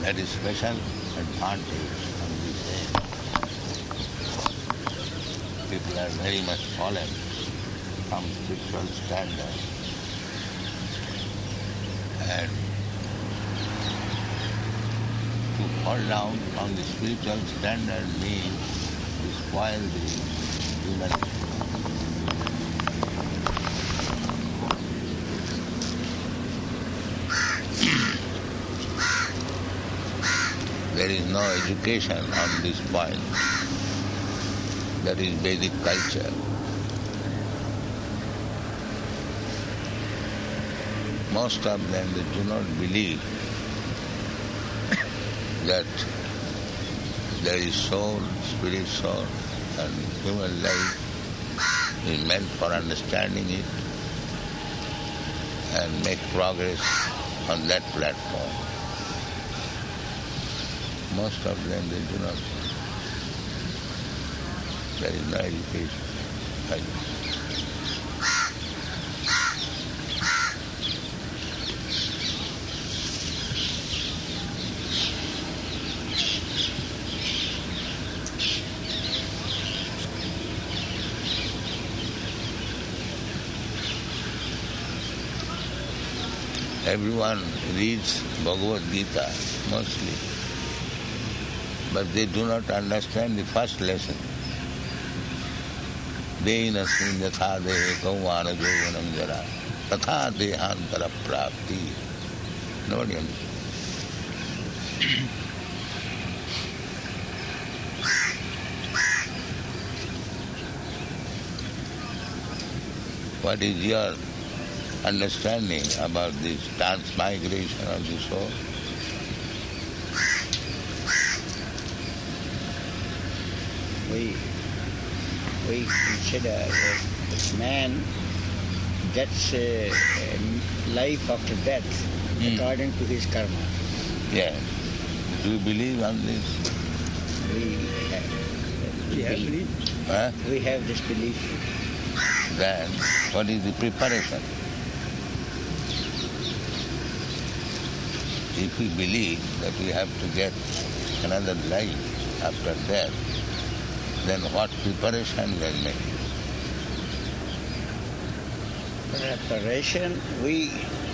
very special advantage on this age. People are very much fallen from spiritual standard. And to fall down from the spiritual standard means to spoil the humanity. There is no education on this point. That is Vedic culture. Most of them, they do not believe that there is soul, spirit soul, and human life is meant for understanding it and make progress on that platform. Most of them, they do not. There is no education. Everyone reads Bhagavad Gita mostly, but they do not understand the first lesson. Dehinasmin yatha dehe kaumana jovanam jara tatha dehantara prapti. Nobody understands. What is your understanding about this transmigration of the soul? We consider that man gets a life after death according to his karma. Yeah. Do you believe on this? We have belief. Huh? We have this belief. Then what is the preparation? If we believe that we have to get another life after death, then what preparation we are making? Preparation, we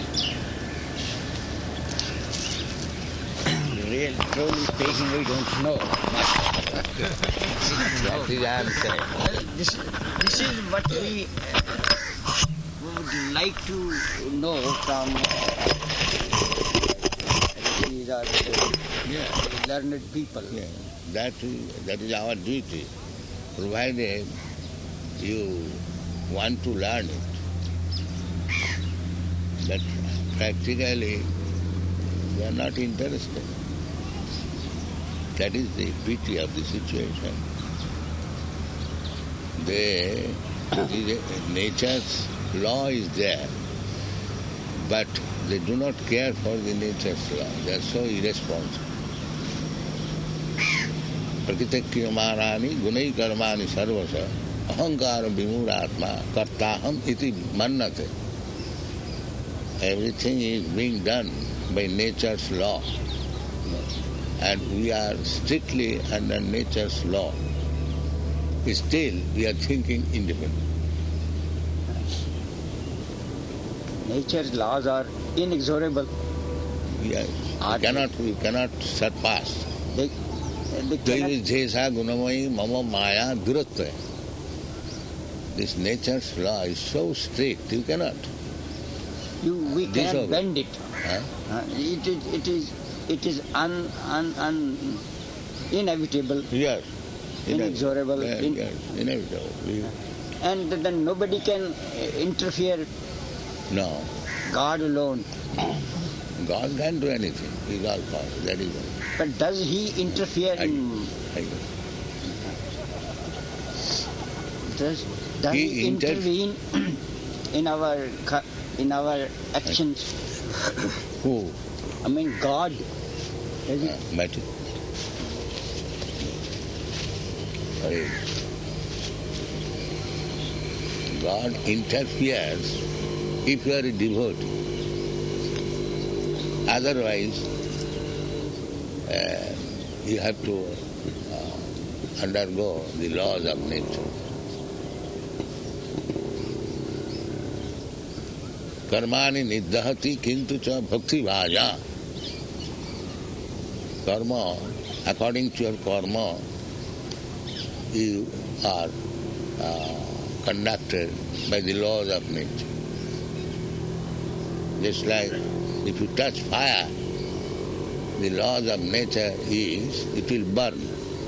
really, truly speaking, we don't know much. That is I am saying. This is what we would like to know from these are learned people. Yeah. That is our duty, provided you want to learn it. But practically, they are not interested. That is the pity of the situation. Nature's law is there, but they do not care for the nature's law. They are so irresponsible. Prakriti kriyamarani gunai karmani sarvasa ahankara vimuratma kartaham iti mannate. Everything is being done by nature's law. And we are strictly under nature's law. Still, we are thinking independent. Nature's laws are inexorable. Yes. We cannot surpass. They Jesa gunamai mama maya duratva. This nature's law is so strict, you cannot. We cannot bend it. Huh? It is inevitable. Yes. Inexorable. Yes, inevitable. And then nobody can interfere. No. God alone. God can't do anything. He is all powerful. That is all. But does he interfere in... Does he intervene in our actions? Who? I mean God. Does he? Matter. God interferes if you are a devotee. Otherwise, you have to undergo the laws of nature. Karmani niddhati kintu cha bhakti bhaja. Karma, according to your karma, you are conducted by the laws of nature. Just like if you touch fire, the laws of nature is it will burn.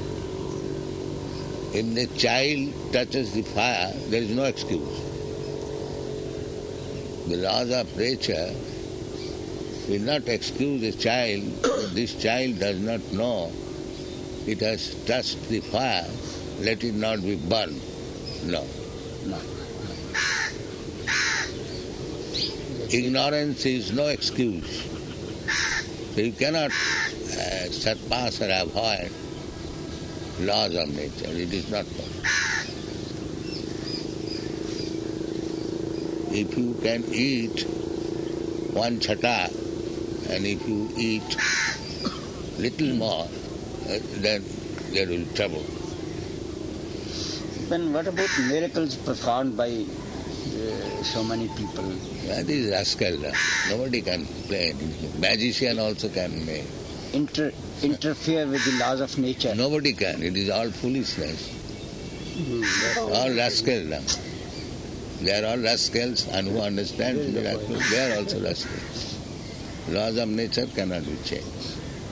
If the child touches the fire, there is no excuse. The laws of nature will not excuse a child if this child does not know it has touched the fire, let it not be burned. No. No. Ignorance is no excuse. So you cannot surpass or avoid laws of nature. It is not possible. If you can eat one chata and if you eat little more, then there will be trouble. Then what about miracles performed by so many people? That is rascal. Nobody can play anything. Magician also can make. Interfere with the laws of nature? Nobody can. It is all foolishness. All rascals. They are all rascals, and who understand miracles, they are also rascals. Laws of nature cannot be changed.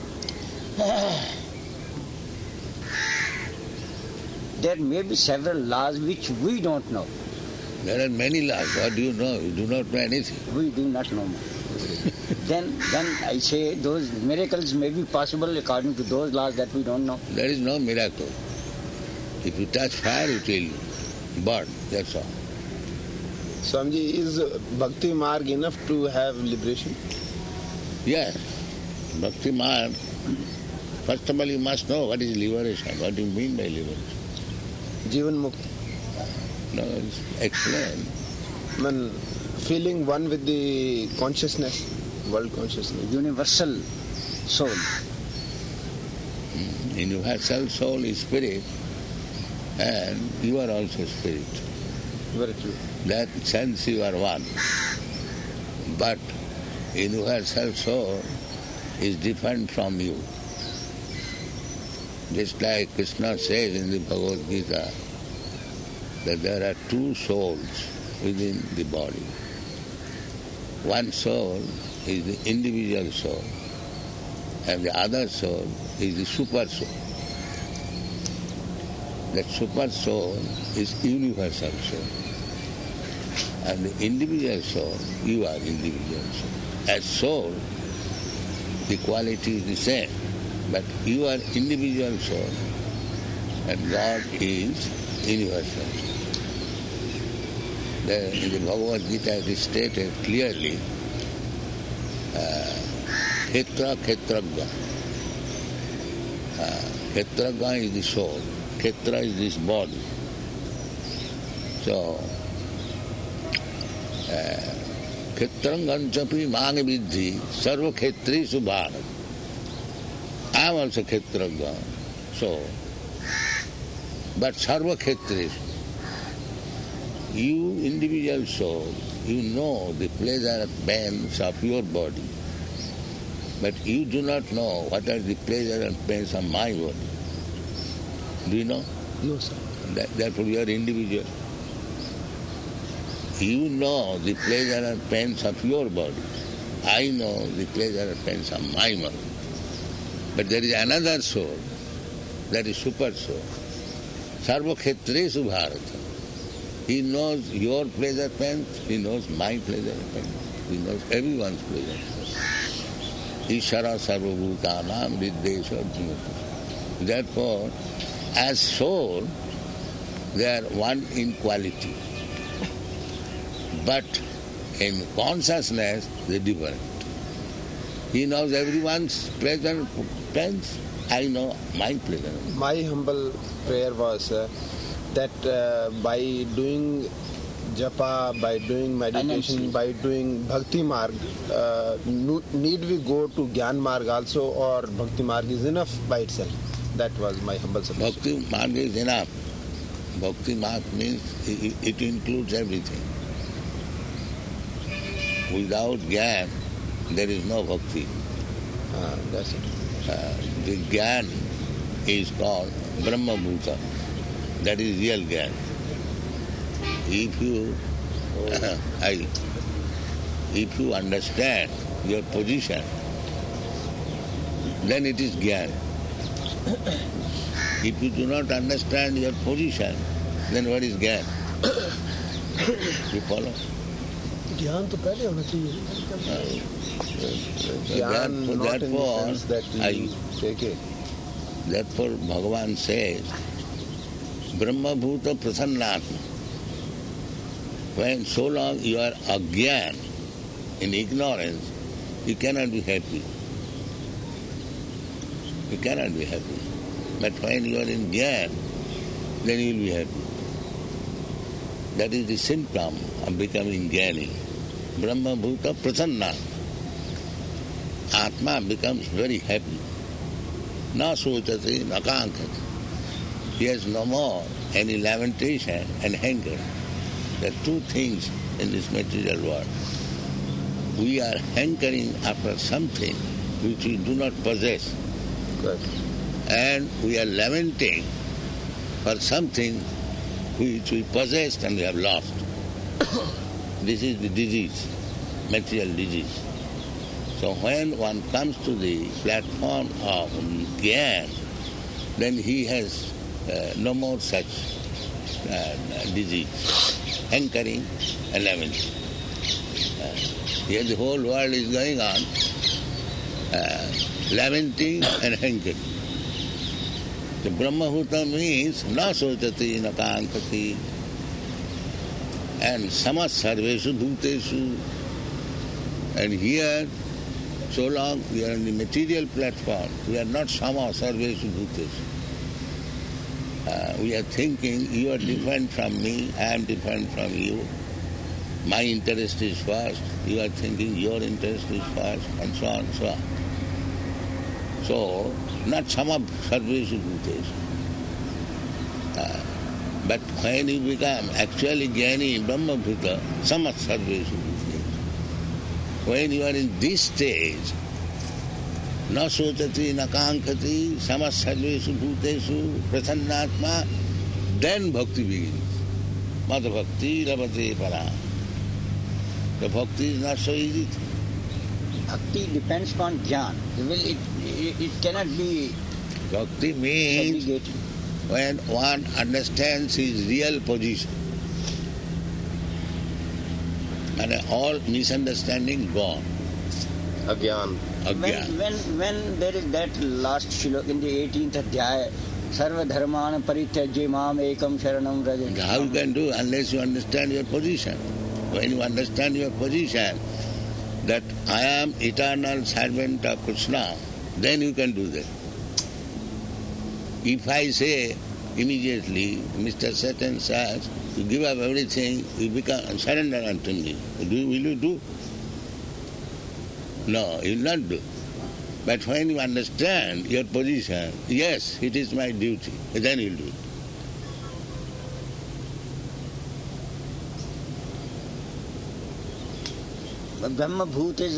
There may be several laws which we don't know. There are many laws. What do you know? You do not know anything. We do not know. Then I say those miracles may be possible according to those laws that we don't know. There is no miracle. If you touch fire, it will burn. That's all. Swamiji, is Bhakti Marg enough to have liberation? Yes. Bhakti Marg, first of all you must know what is liberation. What do you mean by liberation? Jivan Mukti. No, explain. Man, feeling one with the consciousness, world consciousness. Universal soul. Universal soul is spirit, and you are also spirit. Very true. That sense you are one. But universal soul is different from you. Just like Krishna says in the Bhagavad Gita that there are two souls within the body. One soul is the individual soul, and the other soul is the super soul. That super soul is universal soul. And the individual soul, you are individual soul. As soul, the quality is the same, but you are individual soul, and God is universal soul. In the Bhagavad Gita it is stated clearly, Khetra Khetragga. Khetragga is the soul. Khetra is this body. So, Khetranganchapi Manga Vidhi Sarva Khetrishu Bharat. I am also Khetragga. So, but Sarva Khetrishu. You, individual soul, you know the pleasure and pains of your body, but you do not know what are the pleasure and pains of my body. Do you know? No, sir. Therefore you are individual. You know the pleasure and pains of your body. I know the pleasure and pains of my body. But there is another soul, that is super soul. Sarva Khetreshu Bharata. He knows your pleasure pains, he knows my pleasure pains, he knows everyone's pleasure pains. Ishara sarva bhutanam viddesha jnata. Therefore, as soul, they are one in quality. But in consciousness, they are different. He knows everyone's pleasure pains, I know my pleasure. My humble prayer was that by doing japa, by doing meditation, by doing bhakti marg, need we go to Gyan marg also, or bhakti marg is enough by itself? That was my humble suggestion. Bhakti marg is enough. Bhakti marg means it includes everything. Without Gyan, there is no bhakti. That's it. The Gyan is called Brahma Bhuta. That is real Gyan. If you understand your position, then it is Gyan. If you do not understand your position, then what is Gyan? You follow? ज्ञान तो पहले होना चाहिए. Gyan, not in the sense that you take it. Therefore, Bhagavan says, Brahma Bhuta Prasannatma. When so long you are agyan, in ignorance, you cannot be happy. You cannot be happy. But when you are in Gyan, then you will be happy. That is the symptom of becoming Jnani. Brahma Bhuta Prasanna. Atma becomes very happy. Na sochati, na kankati. He has no more any lamentation and anger. There are two things in this material world. We are hankering after something which we do not possess. Good. And we are lamenting for something which we possessed and we have lost. This is the disease, material disease. So when one comes to the platform of Gyan, then he has no more such disease, hankering and lamenting. Here the whole world is going on, lamenting and hankering. The Brahma-bhuta means na sochati, na kankati, and samas sarveshu bhuteshu. And here, so long we are on the material platform, we are not sama sarveshu bhuteshu. We are thinking, you are different from me, I am different from you. My interest is first, you are thinking your interest is first, and so on and so on. So, not sama sarveshu bhuteshu. But when you become actually Jnani Brahma Bhuta, sama sarveshu bhuteshu. When you are in this stage, na sochati, na kankati, sama sarveshu bhuteshu, prasannatma, then bhakti begins. Mata bhakti rabate para. The bhakti is not so easy. Bhakti depends upon jnana. It cannot be Bhakti means segregated. when one understands his real position. And all misunderstanding gone. Agyan. When there is that last shloka in the 18th adhyaya, Sarva dharmana parityajya mam ekam sharanam vraja. How you can do unless you understand your position? When you understand your position, that I am eternal servant of Krishna, then you can do that. If I say immediately, Mr. Satan says, you give up everything, you become surrender unto me. Will you do? No, you will not do. But when you understand your position, yes, it is my duty, then you will do it. Brahma Bhuta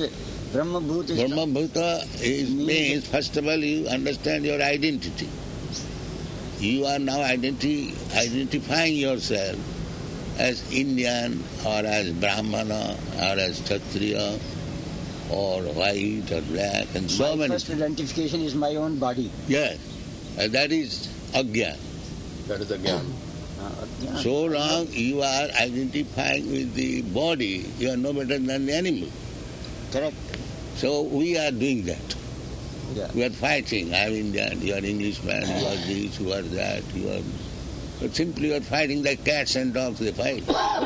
means, first of all, you understand your identity. You are now identifying yourself as Indian or as Brahmana or as Kshatriya or white or black and so many. My first identification is my own body. Yes, and that is Agyan. That is Agyan. So long you are identifying with the body, you are no better than the animal. Correct. So we are doing that. Yeah. We are fighting. I am Indian, you are Englishman, you are this, you are that, you are... But simply you are fighting like cats and dogs, they fight.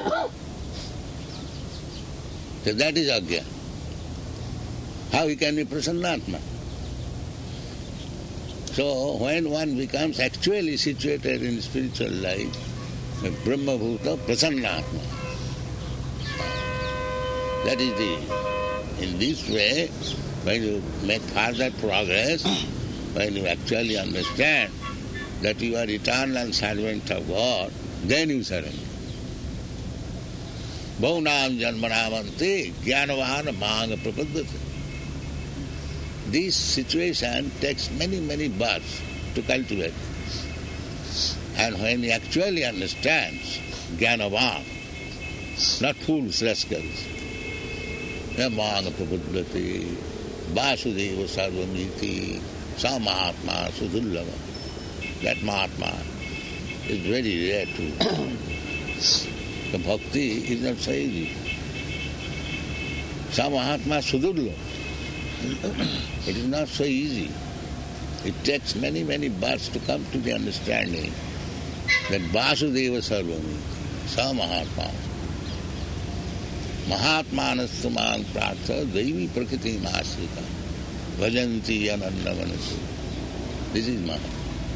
So that is Agya. How he can be Prasannatma? So when one becomes actually situated in spiritual life, Brahma Bhuta Prasannatma, That is in this way, when you make further progress, when you actually understand that you are eternal servant of God, then you surrender. Bhaunam janmanamante jnanavana manga prapaddhati. This situation takes many, many births to cultivate. And when he actually understands jnanavan, not fools, rascals, manga prapaddhati, vasudeva sarvamiti, sa mahatma sudullava. That Mahatma is very rare too. The bhakti is not so easy. Sa Mahatma Sudurlabha. It is not so easy. It takes many, many births to come to the understanding that Vasudeva Sarvamiti, Sa Mahatma. Mahatmanastu mang prartha Devi Prakriti Masrita Vajanti Anandavanasi. This is Mahatma.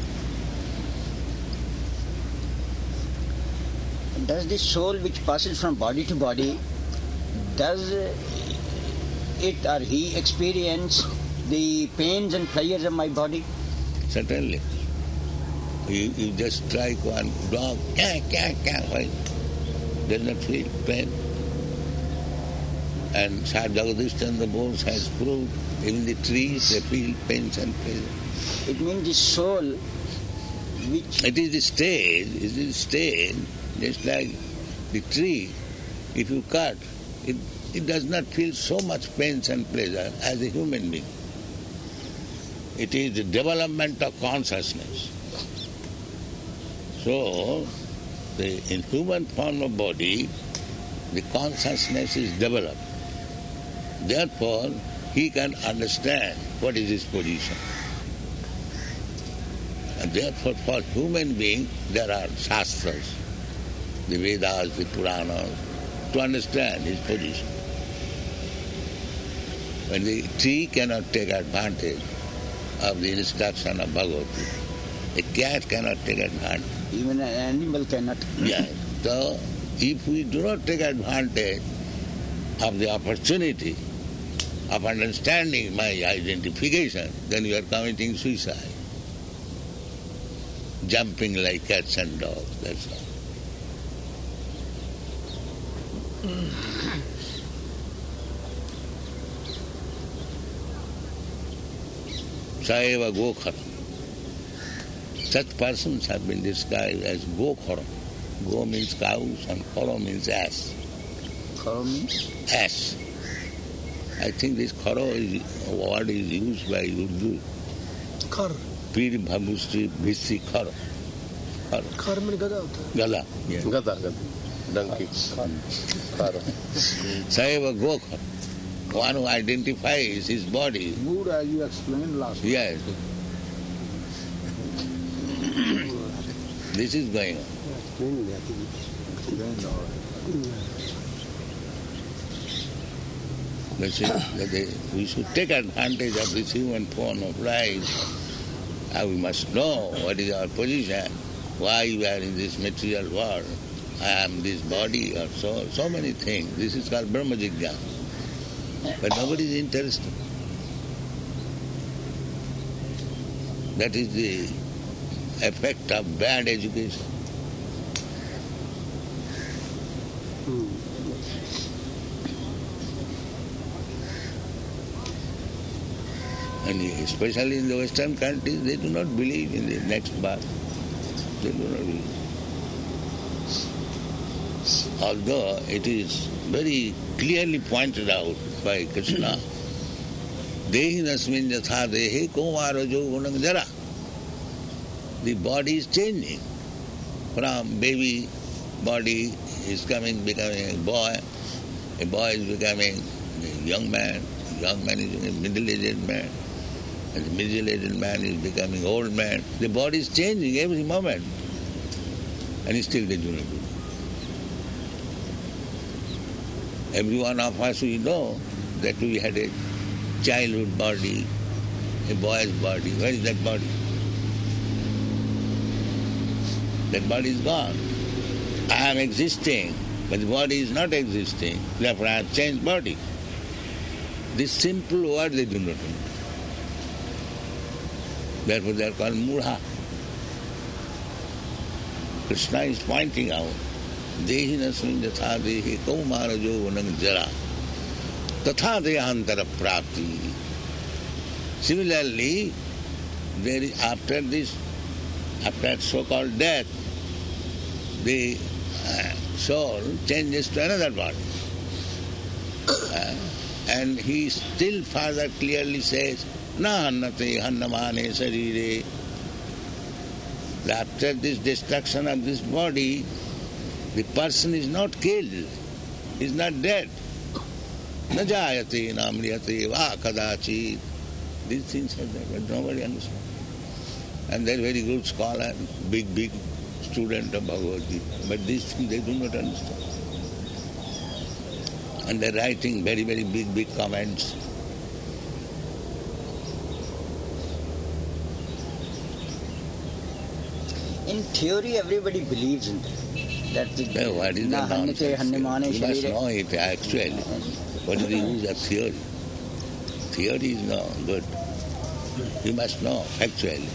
Does the soul which passes from body to body, does it or he experience the pains and pleasures of my body? Certainly. You just strike one dog, why? Does not feel pain. And Sir Jagadish Chandra Bose has proved even the trees, they feel pains and pleasure. It means the soul which... It is the stage, just like the tree, if you cut, it does not feel so much pains and pleasure as a human being. It is the development of consciousness. So, in human form of body, the consciousness is developed. Therefore, he can understand what is his position. And therefore, for human being, there are shastras, the Vedas, the Puranas, to understand his position. When the tree cannot take advantage of the instruction of Bhagavad Gita, a cat cannot take advantage. Even an animal cannot. Yes. So, if we do not take advantage of the opportunity of understanding my identification, then you are committing suicide. Jumping like cats and dogs, that's all. Saeva Gokhara. Such persons have been described as Gokhara. Go means cows and Khara means ass. Khara means? Ass. I think this Khara word is used by Urdu. Khar. Pir Bhagushri Bhisi Khara. Khar means gada hota hai. Gala. Yes. Gada. Donkey. Saeva Gokhara. One who identifies his body. Mood as you explained last time. Yes. This is going on. We should take advantage of this human form of life. We must know what is our position, why we are in this material world. I am this body, or so many things. This is called Brahma Jigyan. But nobody is interested. That is the effect of bad education. And especially in the Western countries, they do not believe in the next birth. They do not believe. Although it is very clearly pointed out by Krishna, Dehi nasmin yatha dehe kumara jogunam jara. The body is changing. From baby body is becoming a boy is becoming a young man is becoming a middle-aged man, and the middle-aged man is becoming old man. The body is changing every moment, and still they do not do it. Every one of us, we know that we had a childhood body, a boy's body. Where is that body? That body is gone. I am existing But the body is not existing, therefore I have changed body. This simple word they do not know. Therefore they are called mudha. Krishna is pointing out, Dehi nasmin yatha dehi kaumarajo vanang jara tatha dehantara prapti. Similarly, there is after so-called death, the soul changes to another body. And he still further clearly says, na hannate hannamane sarire. After this destruction of this body, the person is not killed, is not dead. Na jayate na amriyate va kadachit. These things are there, but nobody understands. And they are very good scholar, big student of Bhagavad Gita. But these things they do not understand. And they are writing very big comments. In theory, everybody believes in that. What is the nonsense? You must know it actually. What is the use of theory? Theory is no good. You must know actually.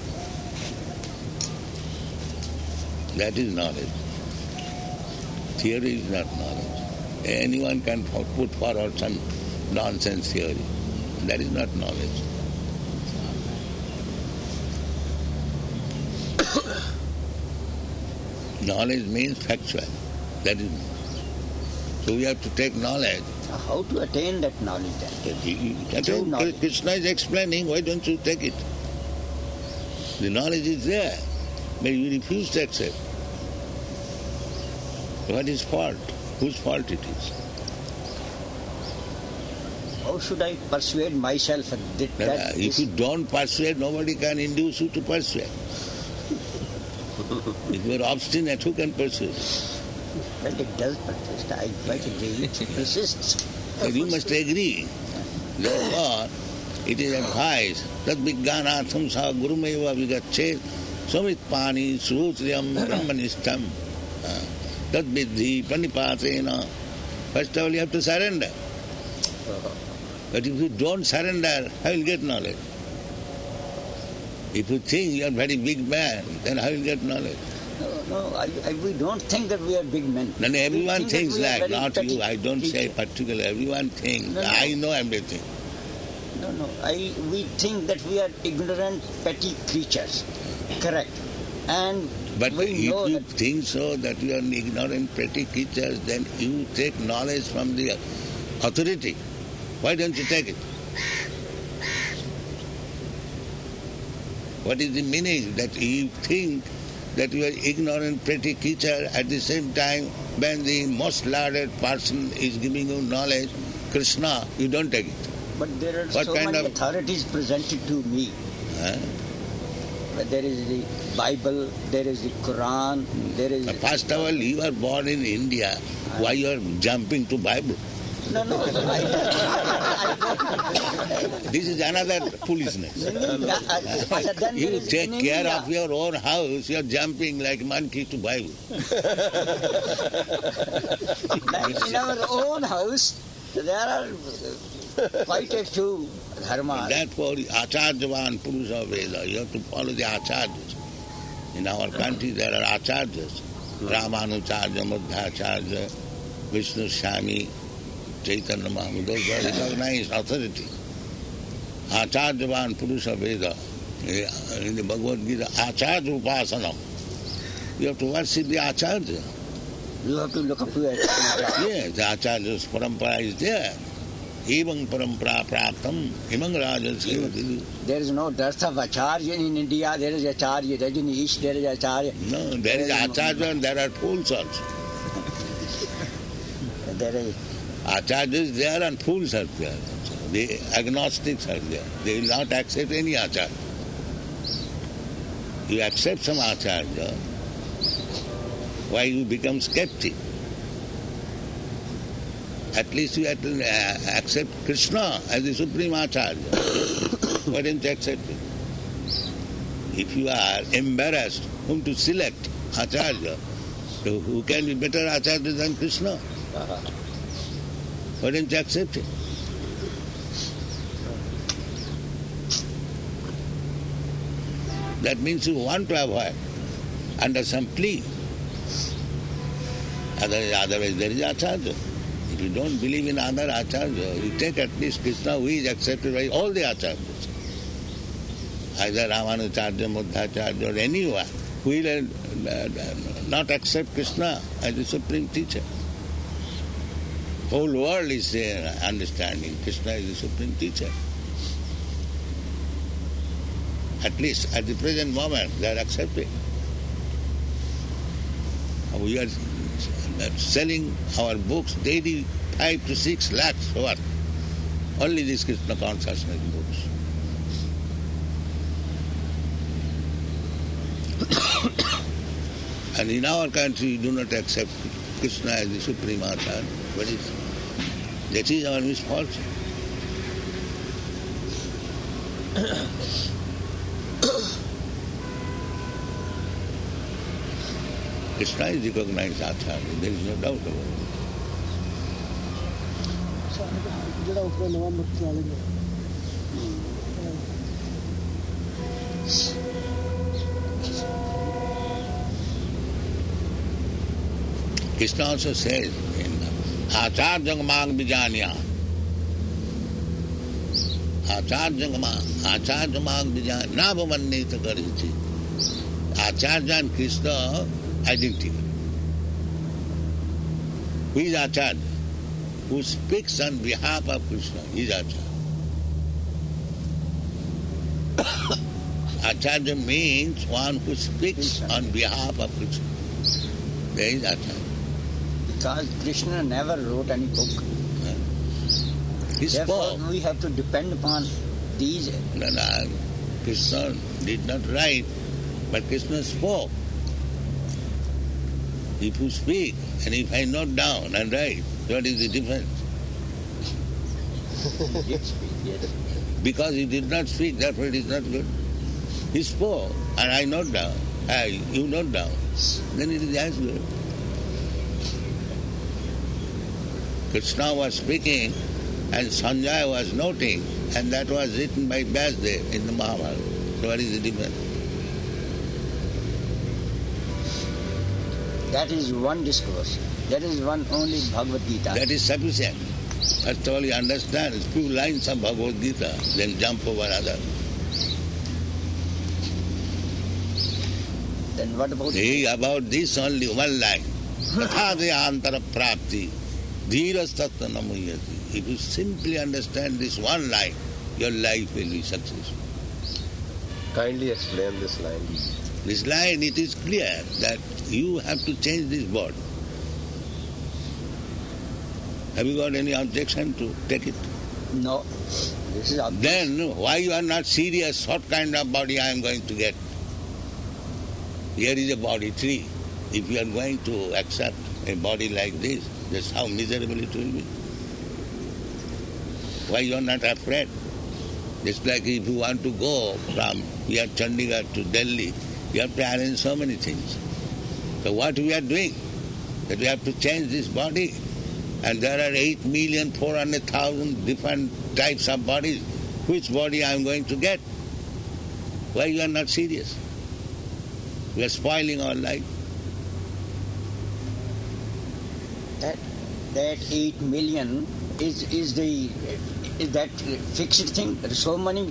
That is knowledge. Theory is not knowledge. Anyone can put forward some nonsense theory. That is not knowledge. Knowledge means factual. That is knowledge. So we have to take knowledge. How to attain that knowledge then? Krishna is explaining, why don't you take it? The knowledge is there, but you refuse to accept. What is fault? Whose fault it is? How should I persuade myself that if you don't persuade, nobody can induce you to persuade. If you are obstinate, who can persuade? Well, it does persist. I quite agree. It persists. But you must agree. Therefore, it is advised that vijnanatham sa gurumeva vigachet samit pani srutriyam brahmanishtam tad vidhi panipatena. First of all, you have to surrender. But if you don't surrender, how will you get knowledge? If you think you are a very big man, then how will you get knowledge? No, we don't think that we are big men. No, everyone thinks like, not you. I don't say particularly. Everyone thinks. No. I know everything. No. We think that we are ignorant, petty creatures. Correct. But if you think so, that you are ignorant, petty creatures, then you take knowledge from the authority. Why don't you take it? What is the meaning that you think that you are ignorant, petty creature, at the same time when the most lauded person is giving you knowledge, Krishna, you don't take it? But there are so many authorities presented to me. There is the Bible, there is the Quran, there is... First of all, you are born in India. Why you are jumping to Bible? No. This is another foolishness. You take care of your own house, you are jumping like monkey to Bible. In our own house, there are quite a few dharmas. Therefore, Acharyavan Purusha Veda, you have to follow the Acharyas. In our country, there are Acharyas. Ramanucharya, Madhacharya, Vishnu Swami, Chaitanya Mahaprabhu, those are recognized authority. Acharyavan Purusha Veda, in the Bhagavad Gita, Acharya Upasanam. You have to worship the Acharya. You have to look up to it. Yes, the Acharya's parampara is there. Evam parampara praptam, imang rajasya. There is no dearth of Acharya in India. There is Acharya Rajneesh, there is Acharya. No, there is Acharya and there are fools also. There is... Acharya is there and fools are there. The agnostics are there. They will not accept any Acharya. You accept some Acharya, why you become skeptic? At least you have to accept Krishna as the supreme Acharya. Why don't you accept it? If you are embarrassed whom to select Acharya, So who can be better Acharya than Krishna? Why don't you accept it? That means you want to avoid under some plea. Otherwise there is Acharya. If you don't believe in other Acharya, you take at least Krishna, who is accepted by all the Acharyas. Either Ramanacharya, Madhvacharya or anyone who will not accept Krishna as the supreme teacher. Whole world is understanding Krishna is the supreme teacher. At least at the present moment they are accepting. We are selling our books daily 5 to 6 lakhs worth. Only these Krishna consciousness books. And in our country we do not accept Krishna as the supreme Acharya. That is our misfortune. Krishna is recognized Acharya, there is no doubt about it. Krishna also says in Acharyang Mang Vijanya. Acharyang Mang Vijanya. Nabhamanneta Kariti. Acharya and Krishna identical. Who is Acharya? Who speaks on behalf of Krishna is Acharya. Acharya means one who speaks on behalf of Krishna. There is Acharya. Because Krishna never wrote any book. He Therefore, spoke. we have to depend upon these. No, Krishna did not write, but Krishna spoke. If you speak and if I note down and write, what is the difference? He did speak, yes. Because he did not speak, therefore it is not good. He spoke and I note down, you note down, then it is as good. Krishna was speaking and Sanjaya was noting, and that was written by Vyasdev in the Mahabharata. So what is the difference? That is one discourse. That is one only Bhagavad Gita. That is sufficient. First of all, you understand a few lines of Bhagavad Gita, then jump over others. Then what about this only one line. Tathadhyantara prapti, dhiras tattva namuyati. If you simply understand this one line, your life will be successful. Kindly explain this line. This line, it is clear that you have to change this body. Have you got any objection to take it? No. This is obvious. Then why you are not serious? What kind of body I am going to get? Here is a body tree. If you are going to accept a body like this, that's how miserable it will be. Why you are not afraid? Just like if you want to go from here Chandigarh to Delhi, you have to arrange so many things. So what we are doing? That we have to change this body. And there are 8,400,000 different types of bodies. Which body I am going to get? Why you are not serious? We are spoiling our life. That 8 million is that fixed thing. There are so many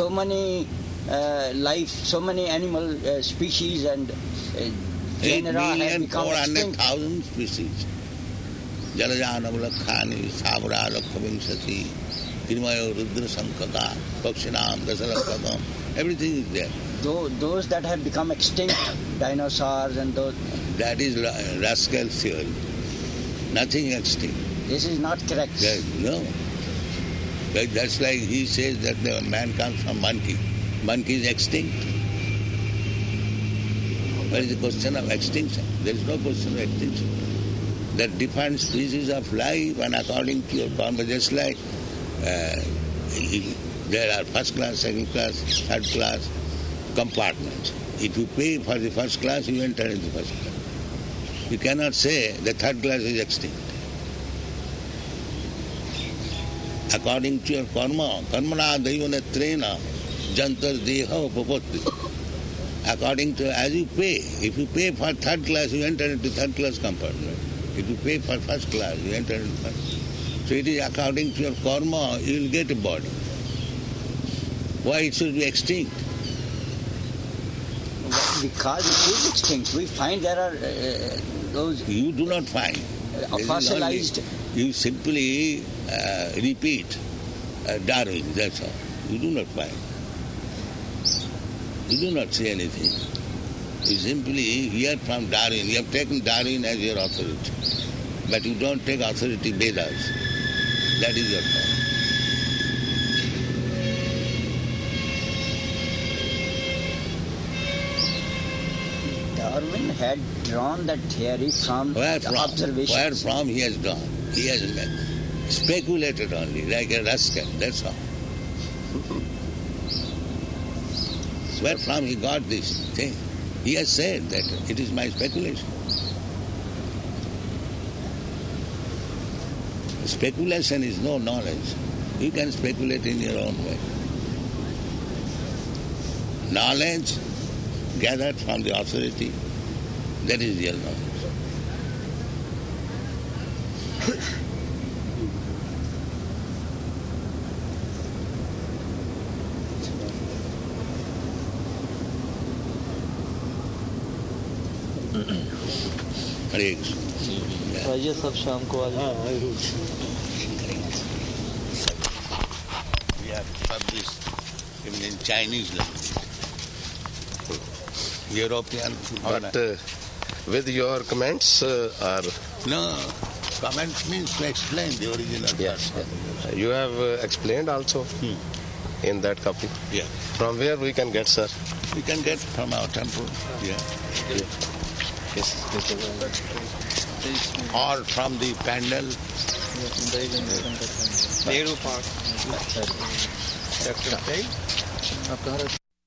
life, so many animal species and genera have become extinct. 8,400,000 species. Jalajanam lakhani, sabra lakhavimsati, kirmayo rudra sankaka, pakshinam dasalakakam, everything is there. Those that have become extinct, dinosaurs and those. That is rascal theory. Nothing extinct. This is not correct. No. That's like he says that the man comes from monkey. Monkey is extinct. What is the question of extinction? There is no question of extinction. There are different species of life, and according to your karma, just like there are first class, second class, third class compartments. If you pay for the first class, you enter in the first class. You cannot say the third class is extinct. According to your karma, karmana daivana trena jantar deha upapatti. According to as you pay, if you pay for third class, you enter into third class compartment. If you pay for first class, you enter into first. So it is according to your karma, you will get a body. Why it should be extinct? Because it is extinct. We find there are those... You do not find. Fossilized. You simply repeat Darwin, that's all. You do not find. You do not say anything. You simply hear from Darwin. You have taken Darwin as your authority. But you don't take authority Vedas. That is your problem. Darwin had drawn that theory from observations. Where from he has drawn? He has speculated only, like a rascal, that's all. Where from he got this thing? He has said that it is my speculation. Speculation is no knowledge. You can speculate in your own way. Knowledge gathered from the authority, that is real knowledge. हरे कृष्ण। आइए सब शाम को आ जाओ। We have published in Chinese language. European. But with your comments or... No, comments means to explain the original. Yes. You have explained also in that copy? Yeah. From where we can get, sir? We can get from our temple. Yeah. Yes. Or from the pandal. Nehru Park.